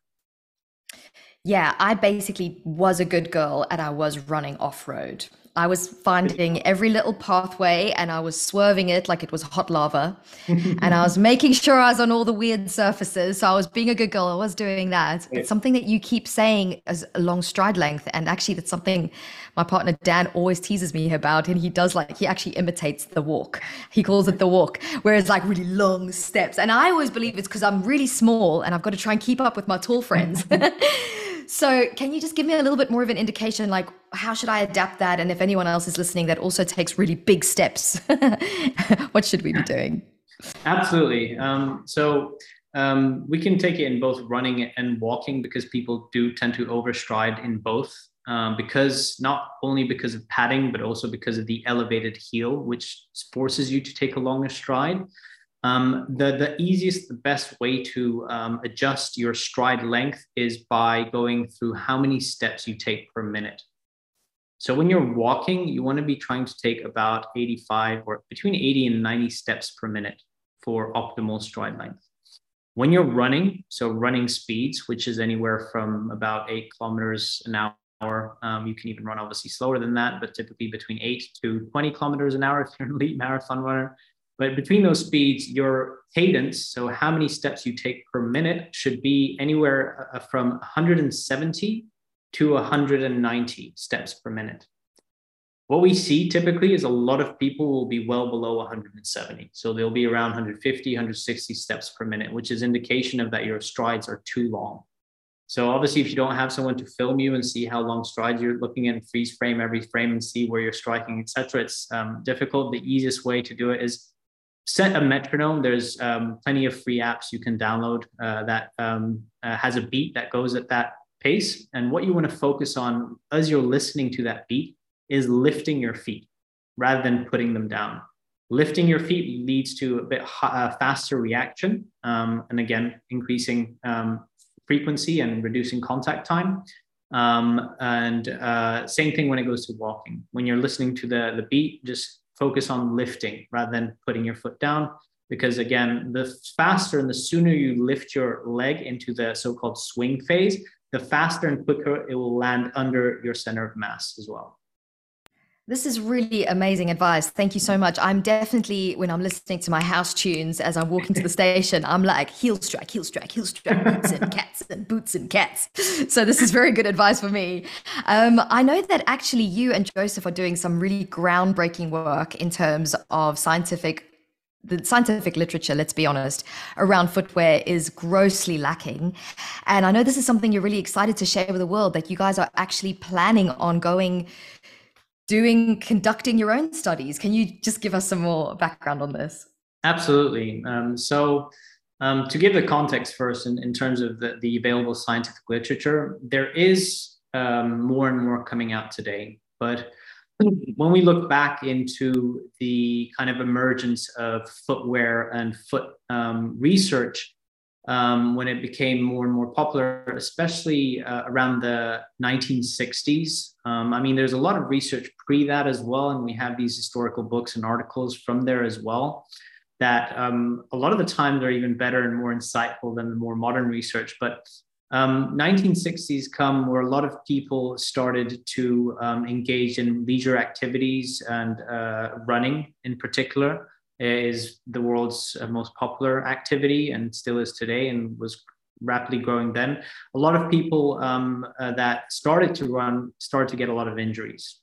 A: Yeah, I basically was a good girl and I was running off-road. I was finding every little pathway and I was swerving it like it was hot lava. And I was making sure I was on all the weird surfaces. So I was being a good girl. I was doing that. It's something that you keep saying as a long stride length. And actually that's something my partner Dan always teases me about. And he does like, he actually imitates the walk. He calls it the walk, whereas like really long steps. And I always believe it's because I'm really small and I've got to try and keep up with my tall friends. So can you just give me a little bit more of an indication, like how should I adapt that? And if anyone else is listening that also takes really big steps, what should we be doing?
B: Absolutely. Um, so um, we can take it in both running and walking, because people do tend to overstride in both. Um, because not only because of padding, but also because of the elevated heel, which forces you to take a longer stride. Um, the, the easiest, the best way to um, adjust your stride length is by going through how many steps you take per minute. So when you're walking, you want to be trying to take about eighty-five or between eighty and ninety steps per minute for optimal stride length. When you're running, so running speeds, which is anywhere from about eight kilometers an hour, um, you can even run obviously slower than that, but typically between eight to twenty kilometers an hour if you're an elite marathon runner. But between those speeds, your cadence, so how many steps you take per minute, should be anywhere from one hundred seventy to one hundred ninety steps per minute. What we see typically is a lot of people will be well below one hundred seventy. So they'll be around one hundred fifty, one hundred sixty steps per minute, which is indication of that your strides are too long. So obviously, if you don't have someone to film you and see how long strides you're looking at, and freeze frame every frame and see where you're striking, et cetera, it's um, difficult. The easiest way to do it is set a metronome. There's um, plenty of free apps you can download uh, that um, uh, has a beat that goes at that pace. And what you want to focus on as you're listening to that beat is lifting your feet rather than putting them down. Lifting your feet leads to a bit uh, faster reaction. Um, and again, increasing um, frequency and reducing contact time. Um, and uh, same thing when it goes to walking. When you're listening to the, the beat, just focus on lifting rather than putting your foot down. Because again, the faster and the sooner you lift your leg into the so-called swing phase, the faster and quicker it will land under your center of mass as well.
A: This is really amazing advice. Thank you so much. I'm definitely, when I'm listening to my house tunes as I'm walking to the station, I'm like heel strike, heel strike, heel strike, boots and cats and boots and cats. So this is very good advice for me. Um, I know that actually you and Joseph are doing some really groundbreaking work in terms of scientific the scientific literature, let's be honest, around footwear is grossly lacking. And I know this is something you're really excited to share with the world, that you guys are actually planning on going doing, conducting your own studies. Can you just give us some more background on this?
B: Absolutely. Um, so um, to give the context first, in, in terms of the, the available scientific literature, there is um, more and more coming out today. But when we look back into the kind of emergence of footwear and foot um, research, Um, when it became more and more popular, especially uh, around the nineteen sixties. Um, I mean, there's a lot of research pre that as well, and we have these historical books and articles from there as well that um, a lot of the time they're even better and more insightful than the more modern research. But um, nineteen sixties come where a lot of people started to um, engage in leisure activities, and uh, running in particular is the world's most popular activity and still is today, and was rapidly growing then. A lot of people um, uh, that started to run started to get a lot of injuries.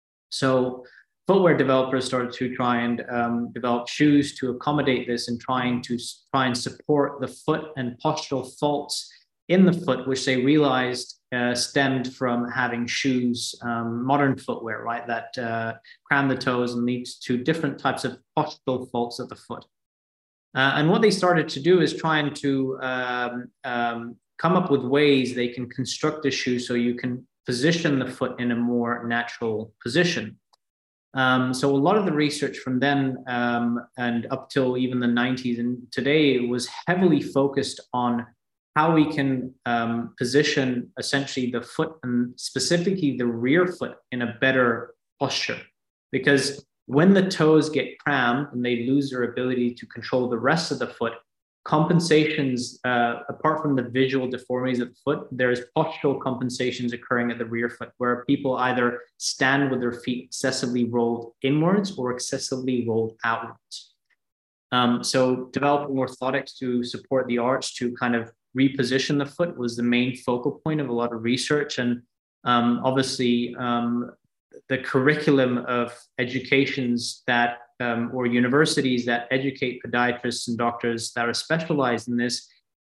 B: So footwear developers started to try and um, develop shoes to accommodate this, and trying to try and support the foot and postural faults in the foot, which they realized uh, stemmed from having shoes, um, modern footwear, right, that uh, cram the toes and leads to different types of postural faults of the foot. Uh, and what they started to do is trying to um, um, come up with ways they can construct a shoe so you can position the foot in a more natural position. Um, so a lot of the research from then um, and up till even the nineties and today was heavily focused on how we can um, position essentially the foot, and specifically the rear foot, in a better posture. Because when the toes get crammed and they lose their ability to control the rest of the foot, compensations, uh, apart from the visual deformities of the foot, there's postural compensations occurring at the rear foot, where people either stand with their feet excessively rolled inwards or excessively rolled outwards. Um, so developing orthotics to support the arch to kind of reposition the foot was the main focal point of a lot of research. And um, obviously um, the curriculum of educations that um, or universities that educate podiatrists and doctors that are specialized in this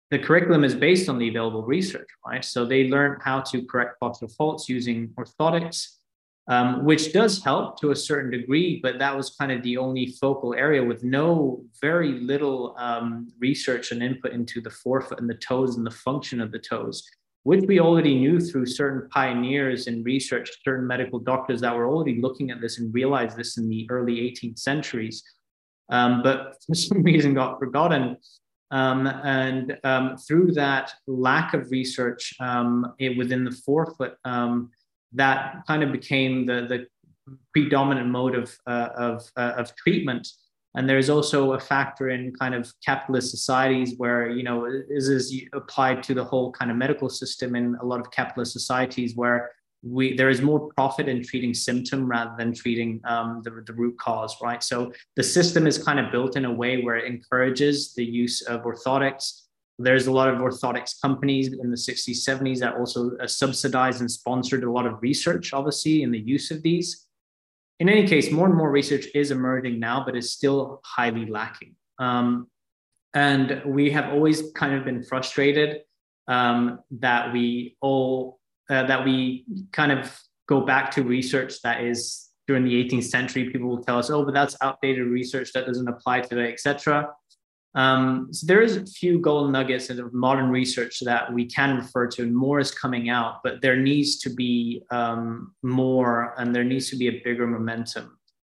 B: the curriculum is based on the available research, right? So they learn how to correct postural faults using orthotics, um, which does help to a certain degree, but that was kind of the only focal area with no very little um, research and input into the forefoot and the toes and the function of the toes, which we already knew through certain pioneers in research, certain medical doctors that were already looking at this and realized this in the early eighteenth centuries. Um, but for some reason got forgotten. Um, and um, through that lack of research um, it, within the forefoot, um, that kind of became the, the predominant mode of, uh, of, uh, of treatment. And there's also a factor in kind of capitalist societies where, you know, this is applied to the whole kind of medical system in a lot of capitalist societies where we there is more profit in treating symptom rather than treating um, the, the root cause, right? So the system is kind of built in a way where it encourages the use of orthotics. There's a lot of orthotics companies in the sixties, seventies that also uh, subsidized and sponsored a lot of research, obviously, in the use of these. In any case, more and more research is emerging now, but it's still highly lacking. Um, and we have always kind of been frustrated um, that we all Uh, that we kind of go back to research that is during the eighteenth century. People will tell us, oh, but that's outdated research that doesn't apply today, et cetera. Um, so there is a few golden nuggets of modern research that we can refer to, and more is coming out, but there needs to be um, more, and there needs to be a bigger momentum.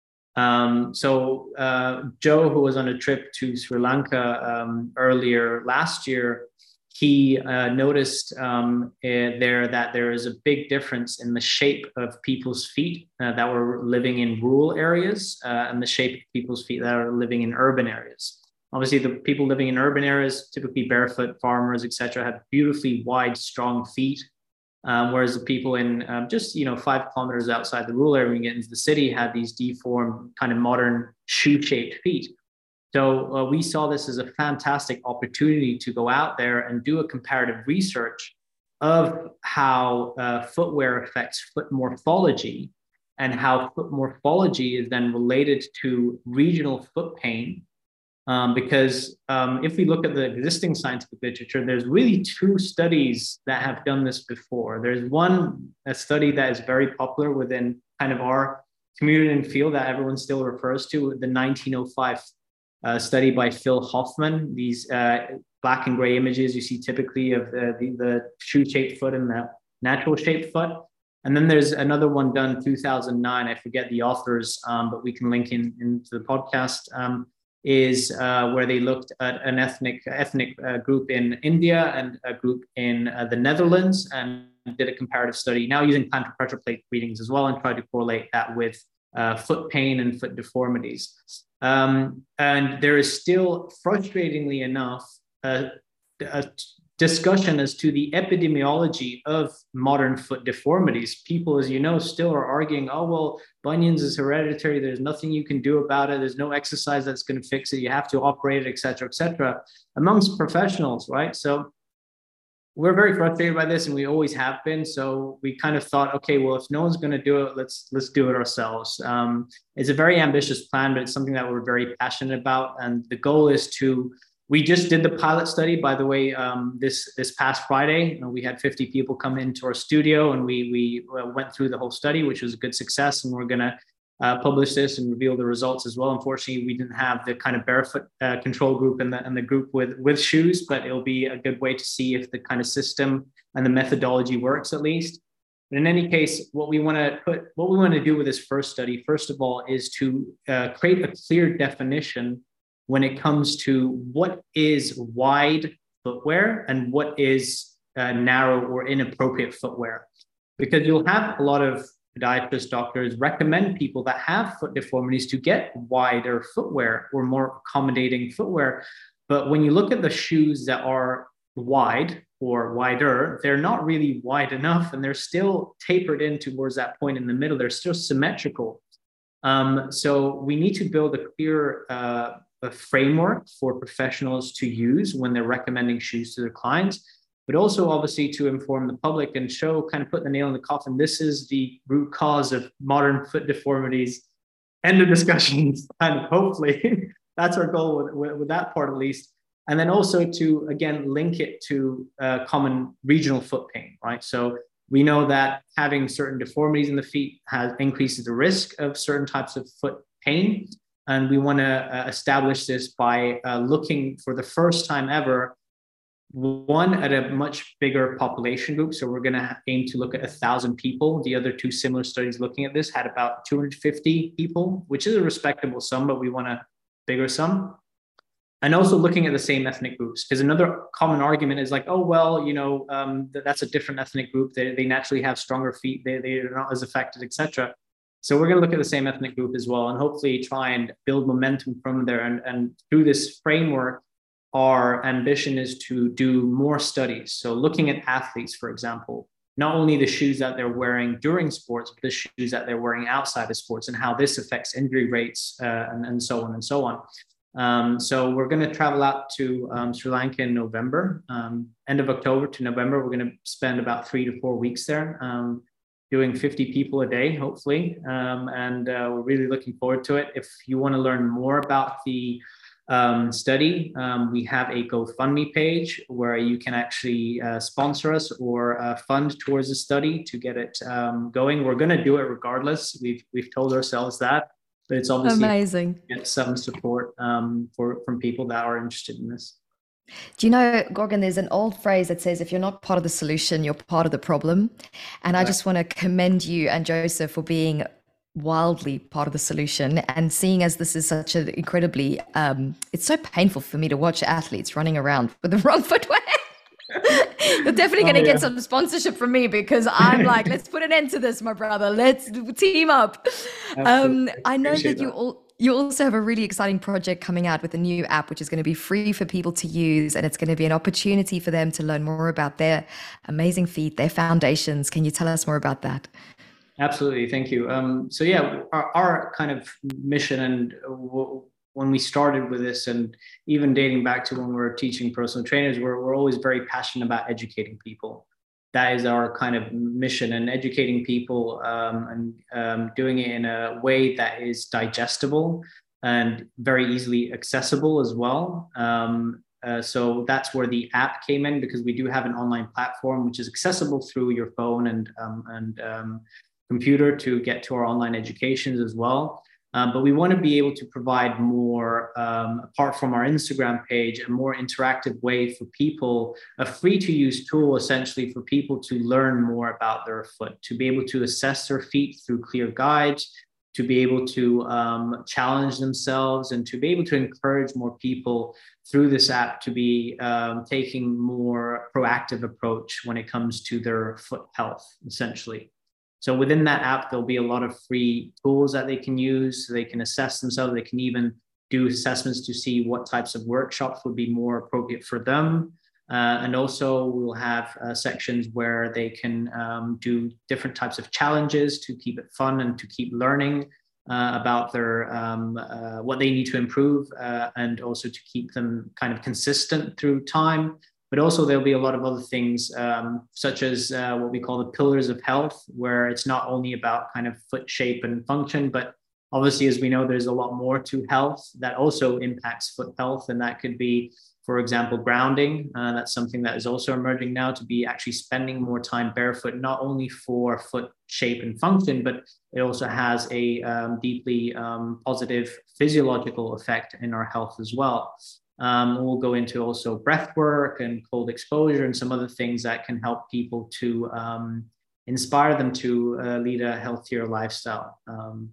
B: Um, so uh, Joe, who was on a trip to Sri Lanka um, earlier last year, he uh, noticed um, uh, there that there is a big difference in the shape of people's feet uh, that were living in rural areas uh, and the shape of people's feet that are living in urban areas. Obviously, the people living in urban areas, typically barefoot farmers, et cetera, have beautifully wide, strong feet, um, whereas the people in um, just you know five kilometers outside the rural area, when you get into the city, had these deformed, kind of modern shoe-shaped feet. So uh, we saw this as a fantastic opportunity to go out there and do a comparative research of how uh, footwear affects foot morphology and how foot morphology is then related to regional foot pain. Um, because um, if we look at the existing scientific literature, there's really two studies that have done this before. There's one a study that is very popular within kind of our community and field that everyone still refers to, the nineteen oh five Uh, study by Phil Hoffman. These uh, black and gray images you see typically of uh, the, the shoe-shaped foot and the natural shaped foot. And then there's another one done in two thousand nine, I forget the authors, um, but we can link in into the podcast, um, is uh, where they looked at an ethnic, ethnic uh, group in India and a group in uh, the Netherlands and did a comparative study, now using plantar pressure plate readings as well, and tried to correlate that with uh, foot pain and foot deformities. Um, and there is still, frustratingly enough, uh, a discussion as to the epidemiology of modern foot deformities. People, as you know, still are arguing, oh, well, bunions is hereditary. There's nothing you can do about it. There's no exercise that's going to fix it. You have to operate it, et cetera, et cetera, amongst professionals, right? So we're very frustrated by this, and we always have been. So we kind of thought, okay, well, if no one's going to do it, let's let's do it ourselves. Um, it's a very ambitious plan, but it's something that we're very passionate about. And the goal is to, we just did the pilot study, by the way, um, this this past Friday. We had fifty people come into our studio, and we we went through the whole study, which was a good success. And we're going to uh, publish this and reveal the results as well. Unfortunately, we didn't have the kind of barefoot uh, control group and the, and the group with, with shoes, but it'll be a good way to see if the kind of system and the methodology works at least. But in any case, what we want to put, what we want to do with this first study, first of all, is to uh, create a clear definition when it comes to what is wide footwear and what is uh, narrow or inappropriate footwear. Because you'll have a lot of podiatrist doctors recommend people that have foot deformities to get wider footwear or more accommodating footwear. But when you look at the shoes that are wide or wider, they're not really wide enough, and they're still tapered in towards that point in the middle. They're still symmetrical. Um, so we need to build a clear uh, a framework for professionals to use when they're recommending shoes to their clients, but also obviously to inform the public and show, kind of put the nail in the coffin. This is the root cause of modern foot deformities. End of discussions. And hopefully that's our goal with, with, with that part, at least. And then also to, again, link it to uh, common regional foot pain, right? So we know that having certain deformities in the feet has increases the risk of certain types of foot pain. And we want to uh, establish this by uh, looking for the first time ever, one at a much bigger population group. So we're going to aim to look at a thousand people. The other two similar studies looking at this had about two hundred fifty people, which is a respectable sum, but we want a bigger sum. And also looking at the same ethnic groups, because another common argument is like, oh, well, you know, um, that, that's a different ethnic group. They, they naturally have stronger feet. They, they're not as affected, et cetera. So we're going to look at the same ethnic group as well, and hopefully try and build momentum from there. And, and through this framework, our ambition is to do more studies. So looking at athletes, for example, not only the shoes that they're wearing during sports, but the shoes that they're wearing outside of sports, and how this affects injury rates uh, and, and so on and so on. Um, so we're going to travel out to um, Sri Lanka in November, um, end of October to November. We're going to spend about three to four weeks there, um, doing fifty people a day, hopefully. Um, and uh, we're really looking forward to it. If you want to learn more about the um, study, um, we have a GoFundMe page where you can actually uh, sponsor us or uh, fund towards the study to get it um, going. We're going to do it regardless. We've, we've told ourselves that. But it's obviously
A: amazing.
B: Get some support um, for from people that are interested in this.
A: Do you know, Gorgon, there's an old phrase that says, if you're not part of the solution, you're part of the problem. And right. I just want to commend you and Joseph for being wildly part of the solution, and seeing as this is such an incredibly, um, it's so painful for me to watch athletes running around with the wrong footwear. You're definitely going to oh, yeah. get some sponsorship from me, because I'm like, let's put an end to this, my brother. Let's team up. Um, I know that you all, you also have a really exciting project coming out with a new app, which is going to be free for people to use. And it's going to be an opportunity for them to learn more about their amazing feet, their foundations. Can you tell us more about that?
B: Absolutely. Thank you. Um, so yeah, our, our kind of mission, and w- when we started with this, and even dating back to when we were teaching personal trainers, we're, we're always very passionate about educating people. That is our kind of mission, and educating people um, and um, doing it in a way that is digestible and very easily accessible as well. Um, uh, so that's where the app came in, because we do have an online platform which is accessible through your phone and, um, and um, computer to get to our online educations as well. Um, but we want to be able to provide more, um, apart from our Instagram page, a more interactive way for people, a free to use tool essentially for people to learn more about their foot, to be able to assess their feet through clear guides, to be able to um, challenge themselves, and to be able to encourage more people through this app to be um, taking more proactive approach when it comes to their foot health, essentially. So within that app, there'll be a lot of free tools that they can use. So they can assess themselves. They can even do assessments to see what types of workshops would be more appropriate for them. Uh, and also we'll have uh, sections where they can um, do different types of challenges to keep it fun and to keep learning uh, about their um, uh, what they need to improve, uh, and also to keep them kind of consistent through time. But also there'll be a lot of other things, um, such as uh, what we call the pillars of health, where it's not only about kind of foot shape and function, but obviously, as we know, there's a lot more to health that also impacts foot health. And that could be, for example, grounding. Uh, that's something that is also emerging now, to be actually spending more time barefoot, not only for foot shape and function, but it also has a um, deeply um, positive physiological effect in our health as well. Um, we'll go into also breath work and cold exposure and some other things that can help people to um, inspire them to uh, lead a healthier lifestyle. Um,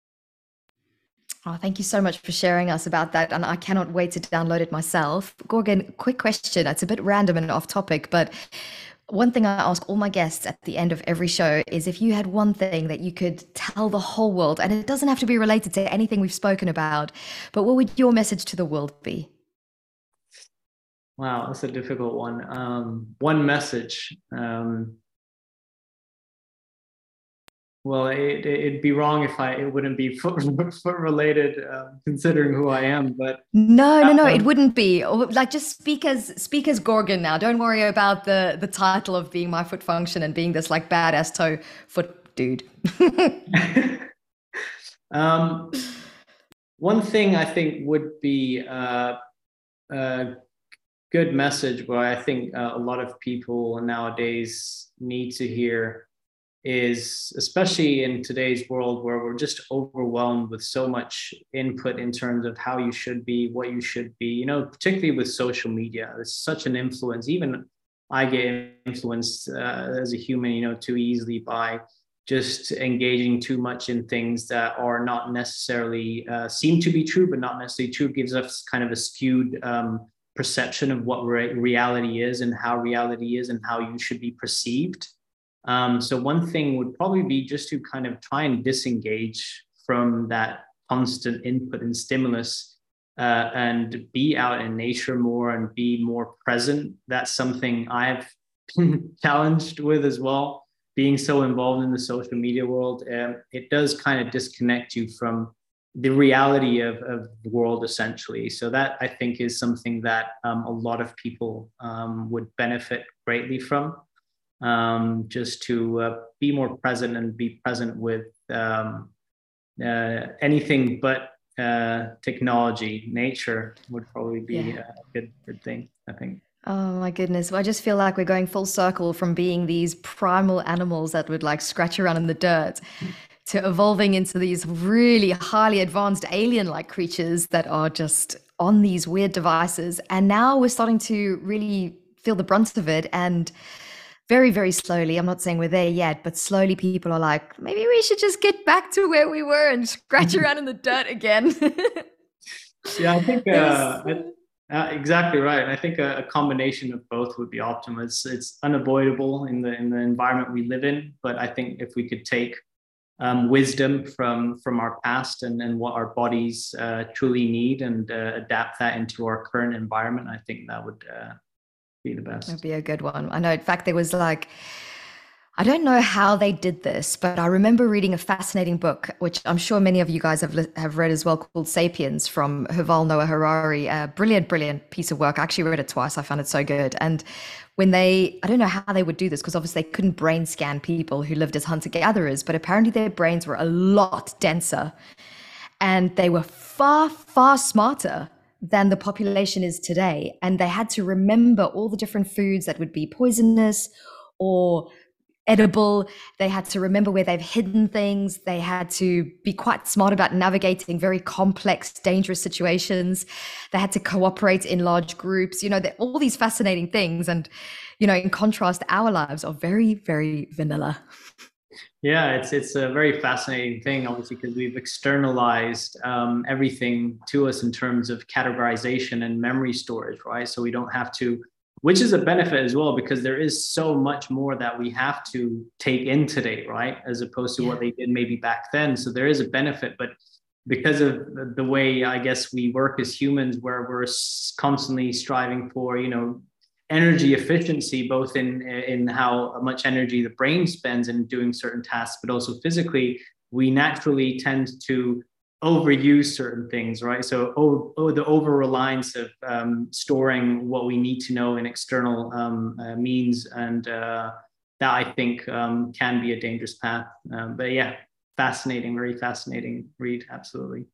A: Oh, thank you so much for sharing us about that. And I cannot wait to download it myself. Gorgon, quick question. It's a bit random and off topic, but one thing I ask all my guests at the end of every show is, if you had one thing that you could tell the whole world, and it doesn't have to be related to anything we've spoken about, but what would your message to the world be?
B: Wow, that's a difficult one. Um, one message. Um, well, it, it'd be wrong if I it wouldn't be foot, foot related, uh, considering who I am. But
A: no, no, no, um, it wouldn't be. Like, just speak as speak as Gorgon now. Don't worry about the the title of being My Foot Function and being this like badass toe foot dude. um, one thing I think would be. Uh, Uh,
B: good message, but I think uh, a lot of people nowadays need to hear is, especially in today's world where we're just overwhelmed with so much input in terms of how you should be, what you should be, you know, particularly with social media. There's such an influence. Even I get influenced uh, as a human, you know, too easily by just engaging too much in things that are not necessarily uh, seem to be true, but not necessarily true. It gives us kind of a skewed um, perception of what re- reality is and how reality is and how you should be perceived. Um, so one thing would probably be just to kind of try and disengage from that constant input and stimulus uh, and be out in nature more and be more present. That's something I've been challenged with as well. Being so involved in the social media world, um, it does kind of disconnect you from the reality of, of the world, essentially. So that, I think, is something that um, a lot of people um, would benefit greatly from. Um, just to uh, be more present and be present with um, uh, anything but uh, technology. Nature would probably be
A: Yeah.
B: a good, good thing, I think.
A: Oh my goodness. Well, I just feel like we're going full circle from being these primal animals that would like scratch around in the dirt to evolving into these really highly advanced alien-like creatures that are just on these weird devices. And now we're starting to really feel the brunt of it. And very, very slowly, I'm not saying we're there yet, but slowly people are like, maybe we should just get back to where we were and scratch around in the dirt again.
B: Yeah, I think
A: There
B: uh,
A: was,
B: uh, exactly right. I think a, a combination of both would be optimal. It's, it's unavoidable in the in the environment we live in, but I think if we could take um, wisdom from from our past and, and what our bodies uh, truly need and uh, adapt that into our current environment, I think that would uh, be the
A: That'd
B: best.
A: be a good one. I know, in fact, there was like, I don't know how they did this, but I remember reading a fascinating book, which I'm sure many of you guys have li- have read as well, called *Sapiens* from Yuval Noah Harari. A brilliant, brilliant piece of work. I actually read it twice. I found it so good. And when they, I don't know how they would do this because obviously they couldn't brain scan people who lived as hunter gatherers, but apparently their brains were a lot denser and they were far, far smarter than the population is today. And they had to remember all the different foods that would be poisonous or edible. They had to remember where they've hidden things. They had to be quite smart about navigating very complex, dangerous situations. They had to cooperate in large groups, you know, all these fascinating things. And, you know, in contrast, our lives are very, very vanilla.
B: Yeah, it's it's a very fascinating thing, obviously, because we've externalized um, everything to us in terms of categorization and memory storage, right? So we don't have to, which is a benefit as well, because there is so much more that we have to take in today, right? As opposed to
A: Yeah.
B: what they did maybe back then. So there is a benefit, but because of the way I guess we work as humans, where we're constantly striving for, you know, energy efficiency, both in in how much energy the brain spends in doing certain tasks, but also physically, we naturally tend to overuse certain things, right? So oh, oh the over reliance of um, storing what we need to know in external um, uh, means, and uh, that I think um, can be a dangerous path. Um, but yeah, fascinating, very fascinating read, absolutely.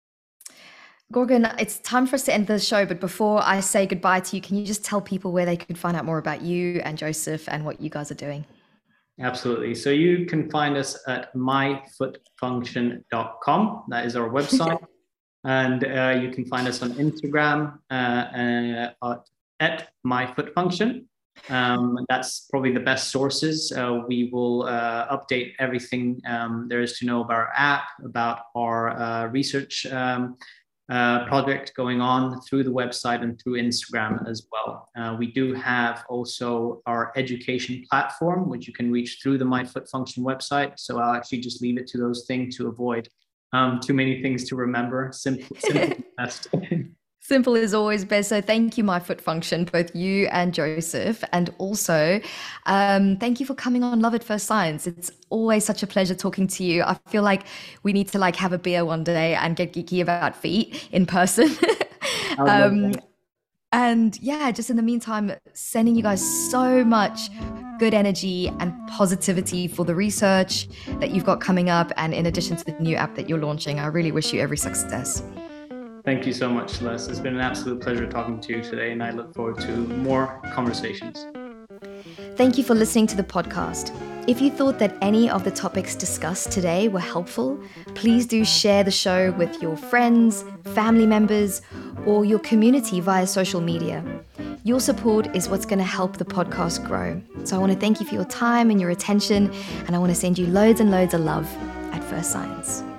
A: Gorgon, it's time for us to end the show, but before I say goodbye to you, can you just tell people where they could find out more about you and Joseph and what you guys are doing?
B: Absolutely. So you can find us at my foot function dot com. That is our website. And uh, you can find us on Instagram uh, uh, at myfootfunction. Um, that's probably the best sources. Uh, we will uh, update everything um, there is to know about our app, about our uh, research um, uh, project going on through the website and through Instagram as well. Uh, we do have also our education platform, which you can reach through the MyFootFunction website. So I'll actually just leave it to those things to avoid um, too many things to remember. Simple, simple best.
A: Simple is always best. So thank you, My Foot Function, both you and Joseph. And also, um, thank you for coming on Love at First Science. It's always such a pleasure talking to you. I feel like we need to like have a beer one day and get geeky about feet in person. um, and yeah, just in the meantime, sending you guys so much good energy and positivity for the research that you've got coming up. And in addition to the new app that you're launching, I really wish you every success.
B: Thank you so much, Les. It's been an absolute pleasure talking to you today, and I look forward to more conversations.
A: Thank you for listening to the podcast. If you thought that any of the topics discussed today were helpful, please do share the show with your friends, family members, or your community via social media. Your support is what's going to help the podcast grow. So I want to thank you for your time and your attention, and I want to send you loads and loads of love at First Science.